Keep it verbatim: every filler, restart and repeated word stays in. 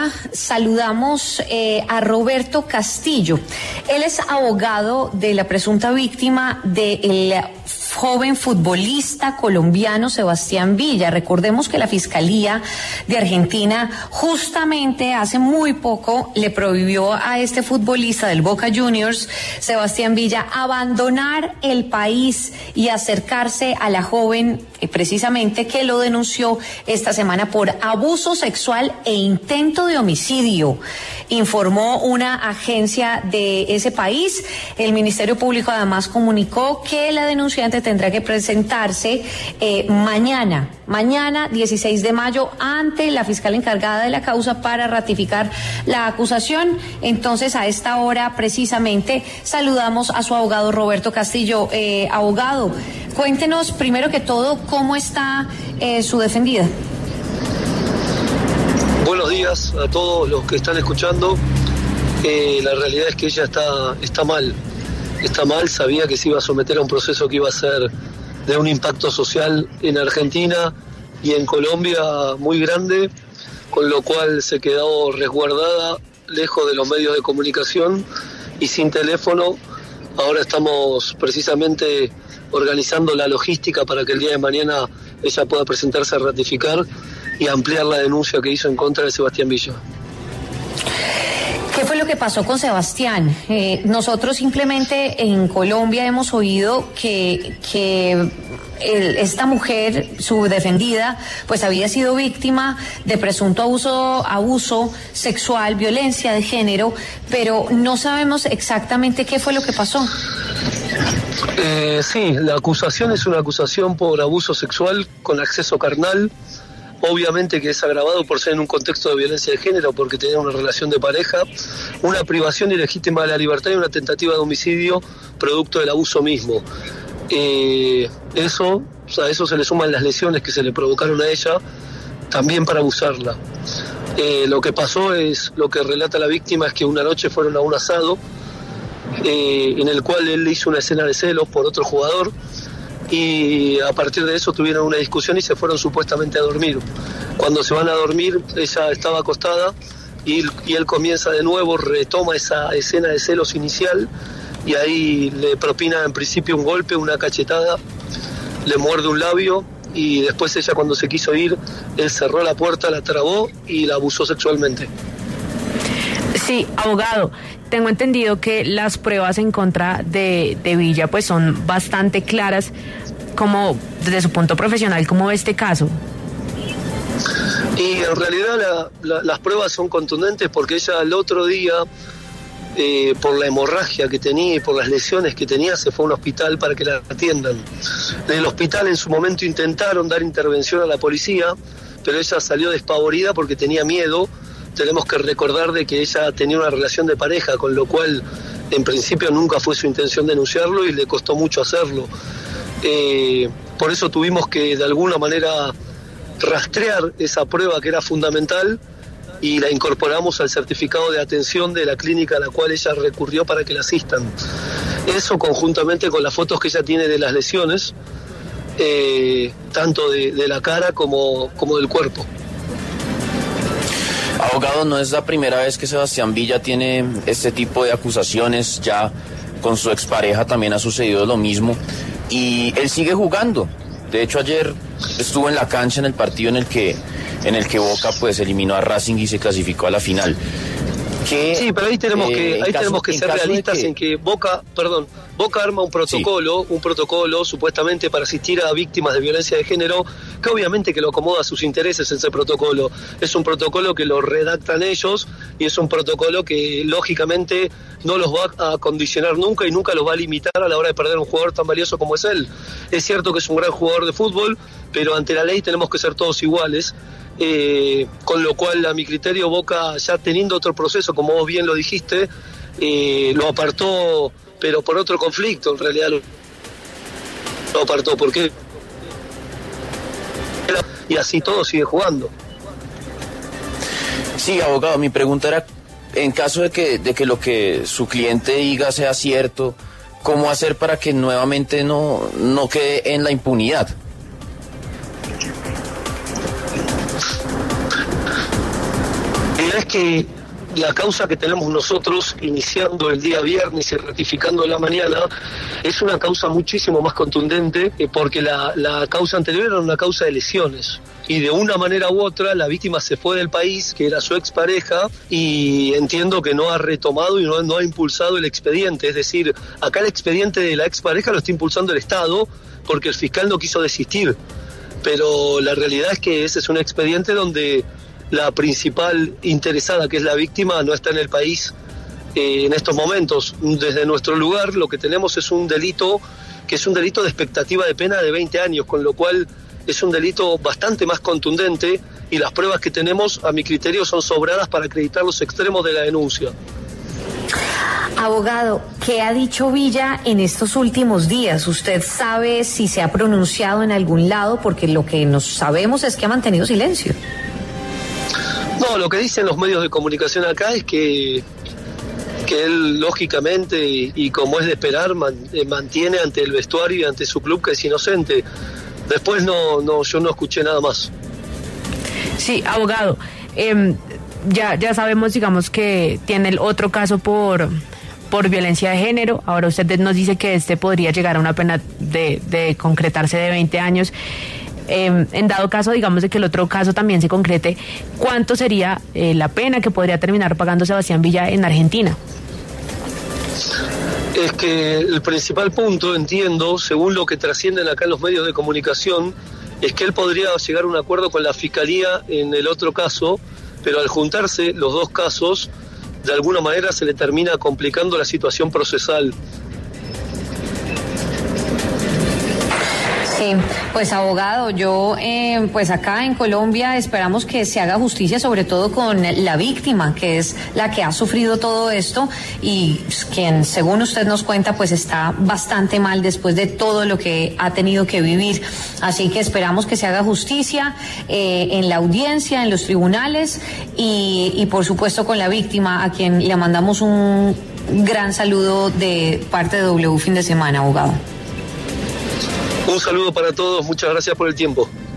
Saludamos eh, a Roberto Castillo. Él es abogado de la presunta víctima del joven futbolista colombiano Sebastián Villa. Recordemos que la Fiscalía de Argentina justamente hace muy poco le prohibió a este futbolista del Boca Juniors, Sebastián Villa, abandonar el país y acercarse a la joven eh, precisamente que lo denunció esta semana por abuso sexual e intento de homicidio, informó una agencia de ese país. El Ministerio Público además comunicó que la denunciante tendrá que presentarse eh, mañana, mañana dieciséis de mayo ante la fiscal encargada de la causa para ratificar la acusación. Entonces, a esta hora precisamente saludamos a su abogado Roberto Castillo. Eh, abogado, cuéntenos primero que todo cómo está eh, su defendida. Buenos días a todos los que están escuchando. Eh, la realidad es que ella está, está mal, está mal, sabía que se iba a someter a un proceso que iba a ser de un impacto social en Argentina y en Colombia muy grande, con lo cual se quedó resguardada, lejos de los medios de comunicación y sin teléfono. Ahora estamos precisamente organizando la logística para que el día de mañana ella pueda presentarse a ratificar y ampliar la denuncia que hizo en contra de Sebastián Villa. ¿Qué fue lo que pasó con Sebastián? Eh, nosotros simplemente en Colombia hemos oído que, que el, esta mujer, su defendida, pues había sido víctima de presunto abuso, abuso sexual, violencia de género, pero no sabemos exactamente qué fue lo que pasó. Eh, sí, la acusación es una acusación por abuso sexual con acceso carnal. Obviamente que es agravado por ser en un contexto de violencia de género, porque tenía una relación de pareja, una privación ilegítima de la libertad y una tentativa de homicidio producto del abuso mismo. Eh, eso, o sea, a eso se le suman las lesiones que se le provocaron a ella, también para abusarla. Eh, lo que pasó es, lo que relata la víctima es que una noche fueron a un asado, eh, en el cual él le hizo una escena de celos por otro jugador, y a partir de eso tuvieron una discusión y se fueron supuestamente a dormir. Cuando se van a dormir, ella estaba acostada y, y él comienza de nuevo, retoma esa escena de celos inicial y ahí le propina en principio un golpe, una cachetada, le muerde un labio y después ella, cuando se quiso ir, él cerró la puerta, la trabó y la abusó sexualmente. Sí, abogado, tengo entendido que las pruebas en contra de, de Villa pues son bastante claras. Como desde su punto profesional, ¿cómo ve este caso? Y en realidad la, la, las pruebas son contundentes, porque ella el otro día, eh, por la hemorragia que tenía y por las lesiones que tenía, se fue a un hospital para que la atiendan. Del hospital en su momento intentaron dar intervención a la policía, pero ella salió despavorida porque tenía miedo. Tenemos que recordar de que ella tenía una relación de pareja, con lo cual en principio nunca fue su intención denunciarlo y le costó mucho hacerlo. Eh, por eso tuvimos que de alguna manera rastrear esa prueba que era fundamental y la incorporamos al certificado de atención de la clínica a la cual ella recurrió para que la asistan. Eso conjuntamente con las fotos que ella tiene de las lesiones, eh, tanto de, de la cara como, como del cuerpo. Abogado, no es la primera vez que Sebastián Villa tiene este tipo de acusaciones, ya con su expareja también ha sucedido lo mismo y él sigue jugando. De hecho, ayer estuvo en la cancha en el partido en el que en el que Boca pues eliminó a Racing y se clasificó a la final. Que, sí, pero ahí tenemos eh, que ahí caso, tenemos que en ser realistas que... en que Boca, perdón, Boca arma un protocolo, sí. un protocolo supuestamente para asistir a víctimas de violencia de género, que obviamente que lo acomoda a sus intereses ese protocolo. Es un protocolo que lo redactan ellos y es un protocolo que lógicamente no los va a condicionar nunca y nunca los va a limitar a la hora de perder un jugador tan valioso como es él. Es cierto que es un gran jugador de fútbol, pero ante la ley tenemos que ser todos iguales. Eh, con lo cual, a mi criterio, Boca, ya teniendo otro proceso, como vos bien lo dijiste, eh, lo apartó, pero por otro conflicto, en realidad lo, lo apartó, porque y así todo sigue jugando. Sí, abogado, mi pregunta era, en caso de que, de que lo que su cliente diga sea cierto, ¿cómo hacer para que nuevamente no, no quede en la impunidad? realidad es que la causa que tenemos nosotros iniciando el día viernes y ratificando la mañana es una causa muchísimo más contundente, eh, porque la, la causa anterior era una causa de lesiones y de una manera u otra la víctima se fue del país, que era su expareja, y entiendo que no ha retomado y no, no ha impulsado el expediente. Es decir, acá el expediente de la expareja lo está impulsando el Estado porque el fiscal no quiso desistir, pero la realidad es que ese es un expediente donde la principal interesada, que es la víctima, no está en el país eh, en estos momentos. Desde nuestro lugar lo que tenemos es un delito que es un delito de expectativa de pena de veinte años, con lo cual es un delito bastante más contundente y las pruebas que tenemos, a mi criterio, son sobradas para acreditar los extremos de la denuncia. Abogado, ¿qué ha dicho Villa en estos últimos días? ¿Usted sabe si se ha pronunciado en algún lado? Porque lo que nos sabemos es que ha mantenido silencio. No, lo que dicen los medios de comunicación acá es que, que él, lógicamente, y, y como es de esperar, man, eh, mantiene ante el vestuario y ante su club que es inocente. Después no, no, yo no escuché nada más. Sí, abogado, eh, ya, ya sabemos, digamos, que tiene el otro caso por, por violencia de género. Ahora usted nos dice que este podría llegar a una pena de, de concretarse de veinte años. Eh, en dado caso, digamos, de que el otro caso también se concrete, ¿cuánto sería eh, la pena que podría terminar pagando Sebastián Villa en Argentina? Es que el principal punto, entiendo, según lo que trascienden acá en los medios de comunicación, es que él podría llegar a un acuerdo con la Fiscalía en el otro caso, pero al juntarse los dos casos, de alguna manera se le termina complicando la situación procesal. Sí, pues abogado, yo eh, pues acá en Colombia esperamos que se haga justicia, sobre todo con la víctima, que es la que ha sufrido todo esto y quien, según usted nos cuenta, pues está bastante mal después de todo lo que ha tenido que vivir. Así que esperamos que se haga justicia eh, en la audiencia, en los tribunales y, y por supuesto con la víctima, a quien le mandamos un gran saludo de parte de W Fin de Semana, abogado. Un saludo para todos, muchas gracias por el tiempo.